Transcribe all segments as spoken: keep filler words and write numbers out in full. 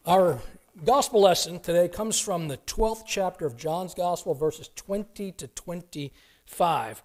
Our gospel lesson today comes from the twelfth chapter of John's Gospel, verses twenty to twenty-five.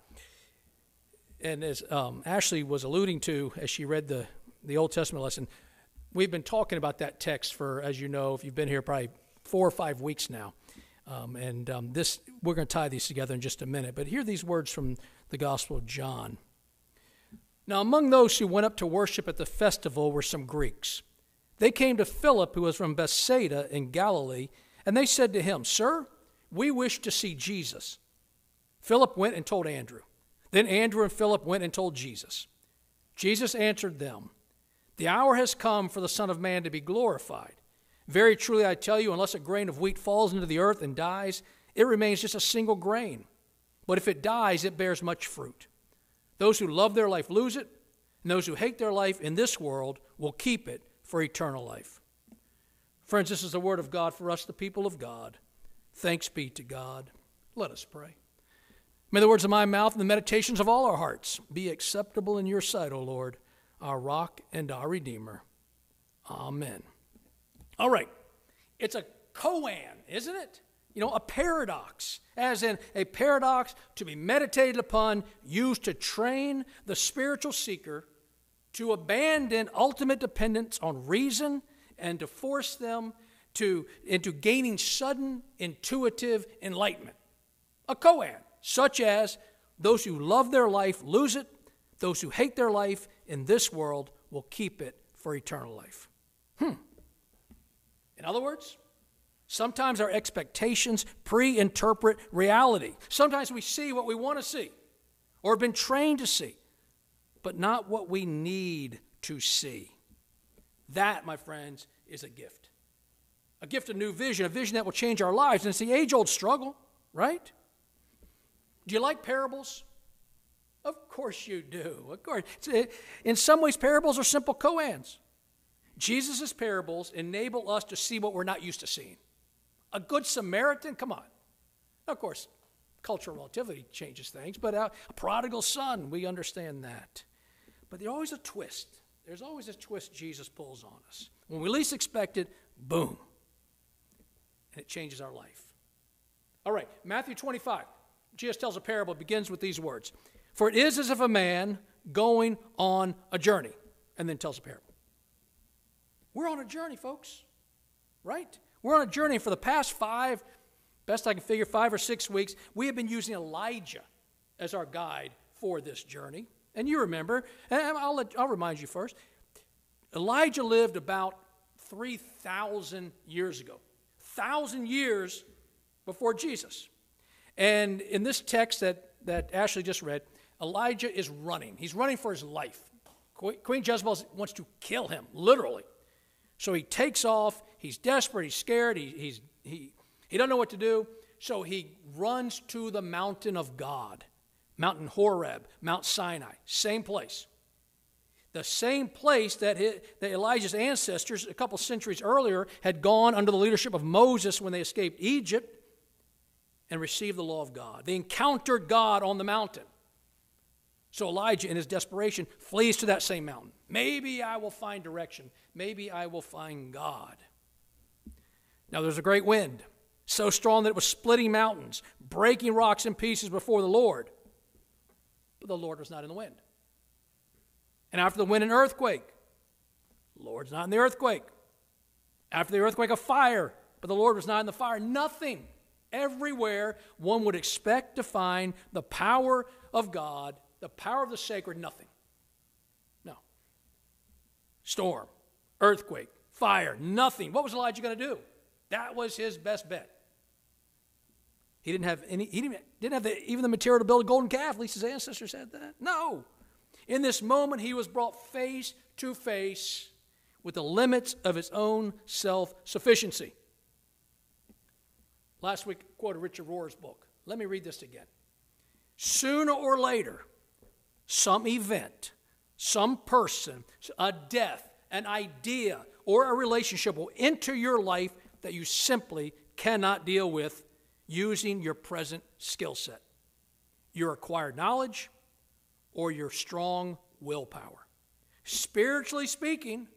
And as um, Ashley was alluding to as she read the, the Old Testament lesson, we've been talking about that text for, as you know, if you've been here, probably four or five weeks now. Um, and um, this we're going to tie these together in just a minute. But hear these words from the Gospel of John. Now, among those who went up to worship at the festival were some Greeks. They came to Philip, who was from Bethsaida in Galilee, and they said to him, "Sir, we wish to see Jesus." Philip went and told Andrew. Then Andrew and Philip went and told Jesus. Jesus answered them, "The hour has come for the Son of Man to be glorified. Very truly I tell you, unless a grain of wheat falls into the earth and dies, it remains just a single grain. But if it dies, it bears much fruit. Those who love their life lose it, and those who hate their life in this world will keep it for eternal life." Friends, this is the word of God for us, the people of God. Thanks be to God. Let us pray. May the words of my mouth and the meditations of all our hearts be acceptable in your sight, O Lord, our rock and our redeemer. Amen. All right. It's a koan, isn't it? You know, a paradox, as in a paradox to be meditated upon, used to train the spiritual seeker to abandon ultimate dependence on reason and to force them to into gaining sudden intuitive enlightenment. A koan, such as those who love their life lose it, those who hate their life in this world will keep it for eternal life. Hmm. In other words, sometimes our expectations pre-interpret reality. Sometimes we see what we want to see or have been trained to see, but not what we need to see. That, my friends, is a gift. A gift of new vision, a vision that will change our lives. And it's the age-old struggle, right? Do you like parables? Of course you do. Of course. In some ways, parables are simple koans. Jesus' parables enable us to see what we're not used to seeing. A good Samaritan, come on. Of course, cultural relativity changes things, but a prodigal son, we understand that. But there's always a twist. There's always a twist Jesus pulls on us. When we least expect it, boom. And it changes our life. All right, Matthew twenty-five. Jesus tells a parable. It begins with these words. "For it is as if a man going on a journey," and then tells a parable. We're on a journey, folks, right? We're on a journey. For the past five, best I can figure, five or six weeks, we have been using Elijah as our guide for this journey. And you remember, and I'll, let, I'll remind you first, Elijah lived about three thousand years ago, one thousand years before Jesus. And in this text that, that Ashley just read, Elijah is running. He's running for his life. Queen Jezebel wants to kill him, literally. So he takes off. He's desperate. He's scared. He, he's, he, he doesn't know what to do. So he runs to the mountain of God, Mountain Horeb, Mount Sinai, same place. The same place that, his, that Elijah's ancestors a couple centuries earlier had gone under the leadership of Moses when they escaped Egypt and received the law of God. They encountered God on the mountain. So Elijah, in his desperation, flees to that same mountain. Maybe I will find direction. Maybe I will find God. Now there's a great wind, so strong that it was splitting mountains, breaking rocks in pieces before the Lord. But the Lord was not in the wind. And after the wind, an earthquake. The Lord's not in the earthquake. After the earthquake, a fire. But the Lord was not in the fire. Nothing. Everywhere one would expect to find the power of God, the power of the sacred, nothing. No. Storm, earthquake, fire, nothing. What was Elijah going to do? That was his best bet. He didn't have any, he didn't, didn't have the, even the material to build a golden calf. At least his ancestors had that. No. In this moment, he was brought face to face with the limits of his own self-sufficiency. Last week, I quoted Richard Rohr's book. Let me read this again. Sooner or later, some event, some person, a death, an idea, or a relationship will enter your life that you simply cannot deal with using your present skill set, your acquired knowledge, or your strong willpower. Spiritually speaking,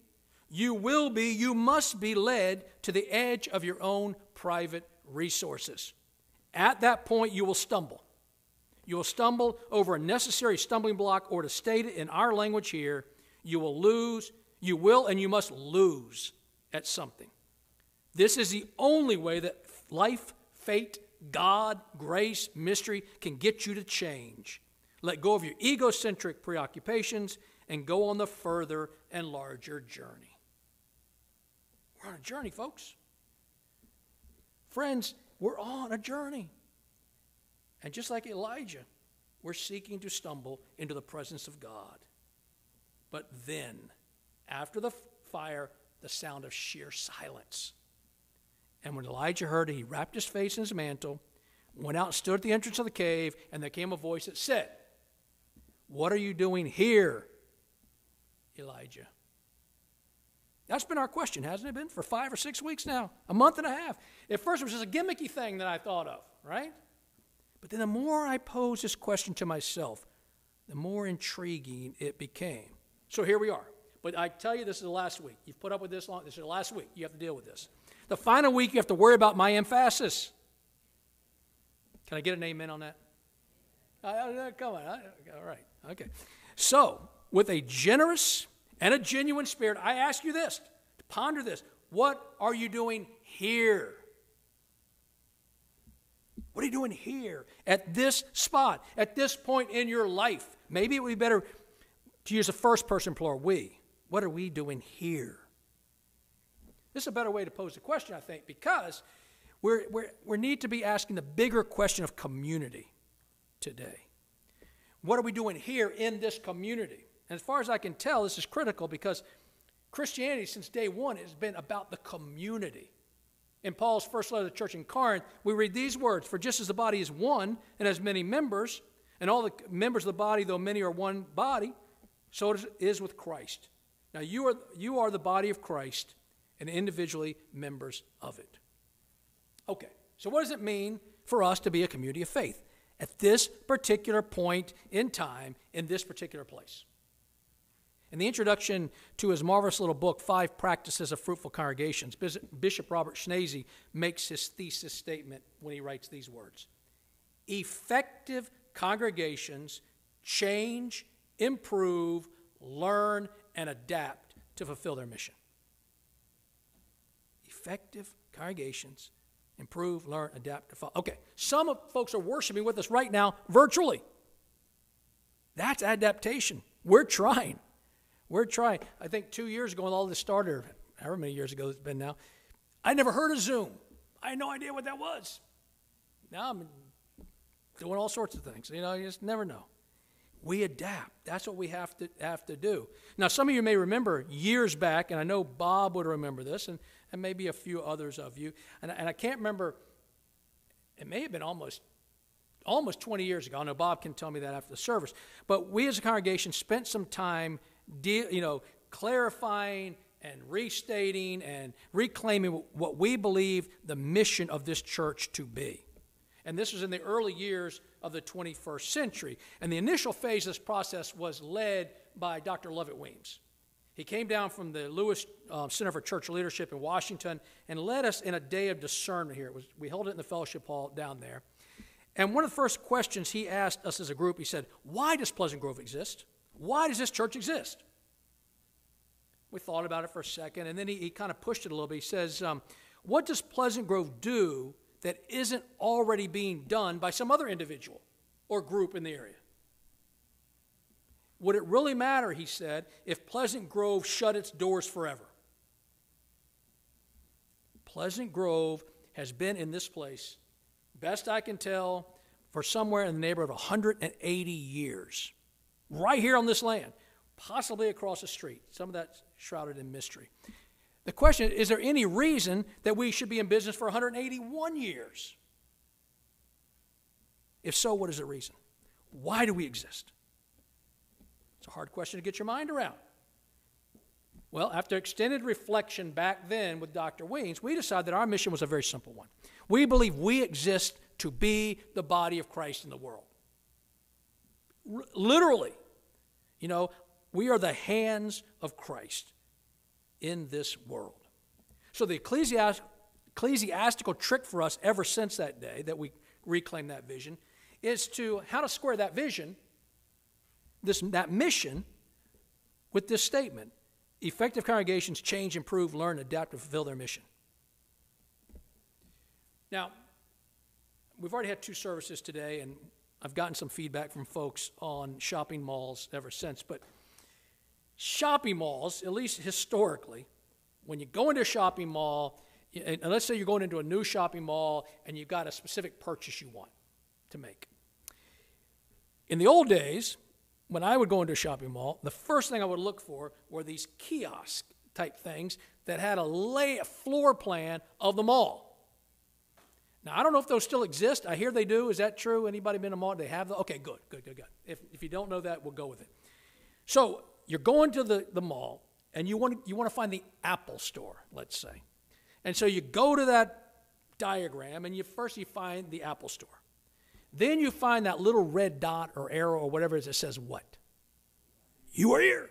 You will be, you must be led to the edge of your own private resources. At that point, you will stumble. You will stumble over a necessary stumbling block, or to state it in our language here, you will lose, you will and you must lose at something. This is the only way that life, fate, God, grace, mystery can get you to change. Let go of your egocentric preoccupations and go on the further and larger journey. We're on a journey, folks. Friends, we're on a journey. And just like Elijah, we're seeking to stumble into the presence of God. But then, after the fire, the sound of sheer silence. And when Elijah heard it, he wrapped his face in his mantle, went out and stood at the entrance of the cave, and there came a voice that said, "What are you doing here, Elijah?" That's been our question, hasn't it been? For five or six weeks now, a month and a half. At first, it was just a gimmicky thing that I thought of, right? But then the more I posed this question to myself, the more intriguing it became. So here we are. But I tell you, this is the last week. You've put up with this long. This is the last week. You have to deal with this. The final week, you have to worry about my emphasis. Can I get an amen on that? Uh, come on. All right. Okay. So, with a generous and a genuine spirit, I ask you this, to ponder this. What are you doing here? What are you doing here, at this spot, at this point in your life? Maybe it would be better to use a first person plural, we. What are we doing here? This is a better way to pose the question, I think, because we're, we're, we need to be asking the bigger question of community today. What are we doing here in this community? And as far as I can tell, this is critical because Christianity, since day one, has been about the community. In Paul's first letter to the church in Corinth, we read these words, "For just as the body is one and has many members, and all the members of the body, though many are one body, so it is with Christ. Now you are, you are the body of Christ and individually members of it." Okay, so what does it mean for us to be a community of faith at this particular point in time, in this particular place? In the introduction to his marvelous little book, Five Practices of Fruitful Congregations, Bishop Robert Schnase makes his thesis statement when he writes these words: effective congregations change, improve, learn, and adapt to fulfill their mission. Effective congregations improve, learn, adapt, to follow. Okay, some of folks are worshiping with us right now virtually. That's adaptation. We're trying. We're trying. I think two years ago when all this started, however many years ago it's been now, I never heard of Zoom. I had no idea what that was. Now I'm doing all sorts of things. You know, you just never know. We adapt. That's what we have to have to do. Now, some of you may remember years back, and I know Bob would remember this, and, and maybe a few others of you, and, and I can't remember, it may have been almost almost twenty years ago. I know Bob can tell me that after the service. But we as a congregation spent some time De- you know, clarifying and restating and reclaiming what we believe the mission of this church to be. And this was in the early years of the twenty-first century. And the initial phase of this process was led by Doctor Lovett Weems. He came down from the Lewis uh, Center for Church Leadership in Washington and led us in a day of discernment here. It was, we held it in the fellowship hall down there. And one of the first questions he asked us as a group, he said, "Why does Pleasant Grove exist? Why does this church exist?" We thought about it for a second, and then he, he kind of pushed it a little bit. He says, um, what does Pleasant Grove do that isn't already being done by some other individual or group in the area? Would it really matter, he said, if Pleasant Grove shut its doors forever? Pleasant Grove has been in this place, best I can tell, for somewhere in the neighborhood of one hundred eighty years. Right here on this land, possibly across the street. Some of that's shrouded in mystery. The question is, is there any reason that we should be in business for one hundred eighty-one years? If so, what is the reason? Why do we exist? It's a hard question to get your mind around. Well, after extended reflection back then with Doctor Weems, we decided that our mission was a very simple one. We believe we exist to be the body of Christ in the world. R- literally, you know, we are the hands of Christ. in this world. So the ecclesiast- ecclesiastical trick for us ever since that day that we reclaim that vision is to how to square that vision, this that mission, with this statement: effective congregations change, improve, learn, adapt, and fulfill their mission. Now, we've already had two services today, and I've gotten some feedback from folks on shopping malls ever since. But shopping malls, at least historically, when you go into a shopping mall, and let's say you're going into a new shopping mall and you've got a specific purchase you want to make. In the old days, when I would go into a shopping mall, the first thing I would look for were these kiosk type things that had a lay a floor plan of the mall. Now, I don't know if those still exist. I hear they do. Is that true? Anybody been in a mall? They have them? Okay, good, good, good, good. If, if you don't know that, we'll go with it. So you're going to the, the mall, and you want, you want to find the Apple store, let's say. And so you go to that diagram, and you first you find the Apple store. Then you find that little red dot or arrow or whatever it is that says what? You are here.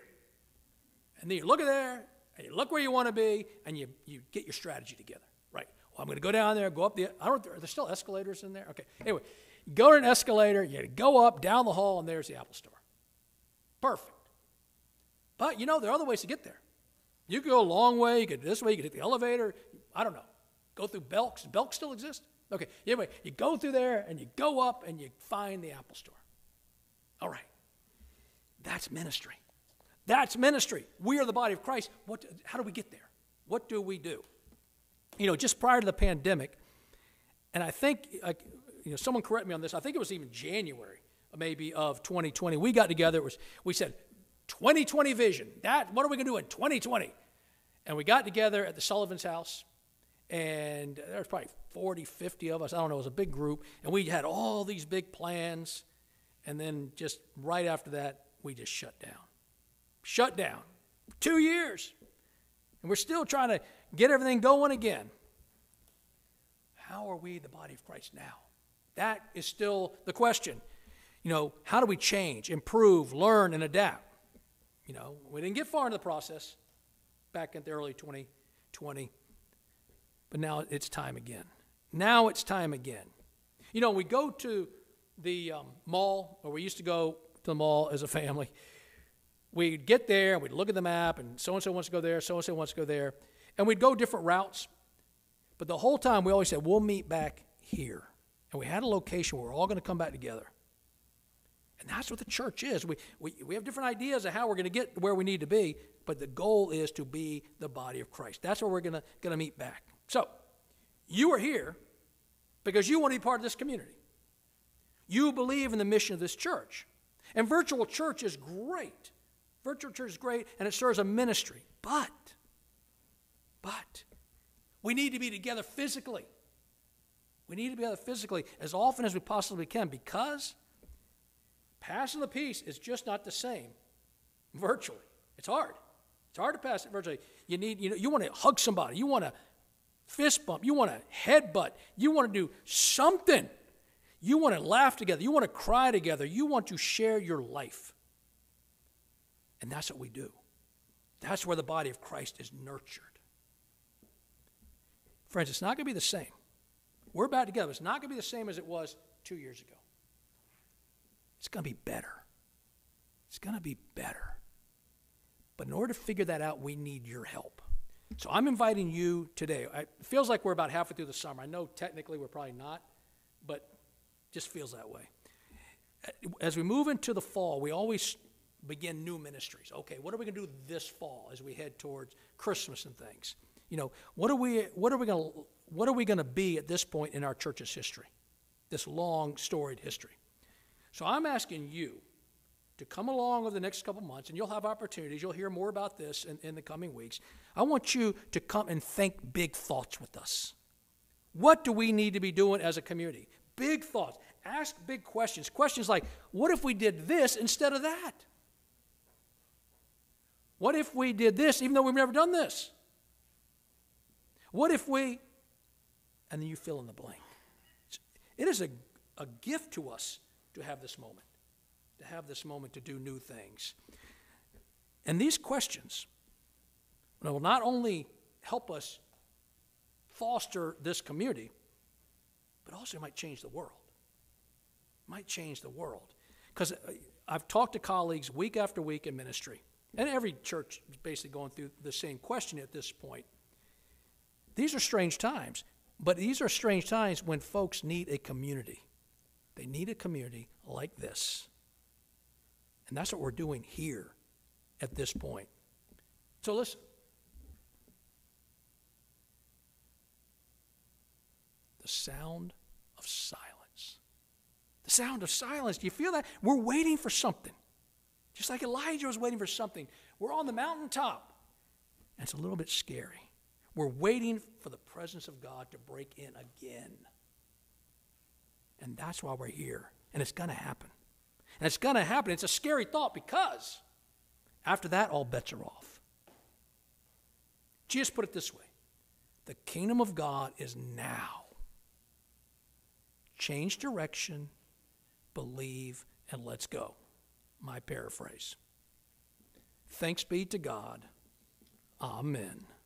And then you look at there, and you look where you want to be, and you, you get your strategy together. Right. Well, I'm going to go down there, go up the, I don't, are there still escalators in there? Okay. Anyway, you go to an escalator, you go up, down the hall, and there's the Apple store. Perfect. But, you know, there are other ways to get there. You could go a long way, you could this way, you could hit the elevator, I don't know. Go through Belk's. Does Belk still exist? Okay, anyway, you go through there and you go up and you find the Apple store. All right. That's ministry. That's ministry. We are the body of Christ. What? How do we get there? What do we do? You know, just prior to the pandemic, and I think, uh, you know, someone correct me on this, I think it was even January maybe of twenty twenty, we got together, it was, we said, twenty twenty vision. That, what are we going to do in twenty twenty? And we got together at the Sullivan's house, and there was probably forty, fifty of us. I don't know. It was a big group. And we had all these big plans. And then just right after that, we just shut down. Shut down. Two years. And we're still trying to get everything going again. How are we the body of Christ now? That is still the question. You know, how do we change, improve, learn, and adapt? You know, we didn't get far in the process back in the early twenty twenty. But now it's time again. Now it's time again. You know, we go to the um, mall, or we used to go to the mall as a family. We'd get there, and we'd look at the map, and so-and-so wants to go there, so-and-so wants to go there. And we'd go different routes. But the whole time, we always said, we'll meet back here. And we had a location where we're all going to come back together. And that's what the church is. We, we, we have different ideas of how we're going to get where we need to be, but the goal is to be the body of Christ. That's where we're going to going to meet back. So, you are here because you want to be part of this community. You believe in the mission of this church. And virtual church is great. Virtual church is great, and it serves a ministry. But, but, we need to be together physically. We need to be together physically as often as we possibly can, because passing the peace is just not the same virtually. It's hard. It's hard to pass it virtually. You need, you know, you want to hug somebody. You want to fist bump. You want to headbutt. You want to do something. You want to laugh together. You want to cry together. You want to share your life. And that's what we do. That's where the body of Christ is nurtured. Friends, it's not going to be the same. We're back together. It's not going to be the same as it was two years ago. It's going to be better. It's going to be better. But in order to figure that out, we need your help. So I'm inviting you today. It feels like we're about halfway through the summer. I know technically we're probably not, but it just feels that way. As we move into the fall, we always begin new ministries. Okay, what are we going to do this fall as we head towards Christmas and things? You know, what are we what are we going to what are we going to be at this point in our church's history? This long storied history. So I'm asking you to come along over the next couple months, and you'll have opportunities. You'll hear more about this in, in the coming weeks. I want you to come and think big thoughts with us. What do we need to be doing as a community? Big thoughts. Ask big questions. Questions like, what if we did this instead of that? What if we did this even though we've never done this? What if we, and then you fill in the blank. It is a, a gift to us to have this moment. To have this moment to do new things. And these questions It will not only help us foster this community, but also it might change the world. It might change the world. Because I've talked to colleagues week after week in ministry, and every church is basically going through the same question at this point. These are strange times, but these are strange times when folks need a community. They need a community like this. And that's what we're doing here at this point. So listen. The sound of silence. The sound of silence. Do you feel that? We're waiting for something. Just like Elijah was waiting for something. We're on the mountaintop. And it's a little bit scary. We're waiting for the presence of God to break in again. And that's why we're here. And it's going to happen. And it's going to happen. It's a scary thought because after that, all bets are off. Jesus put it this way. The kingdom of God is now. Change direction, believe, and let's go. My paraphrase. Thanks be to God. Amen.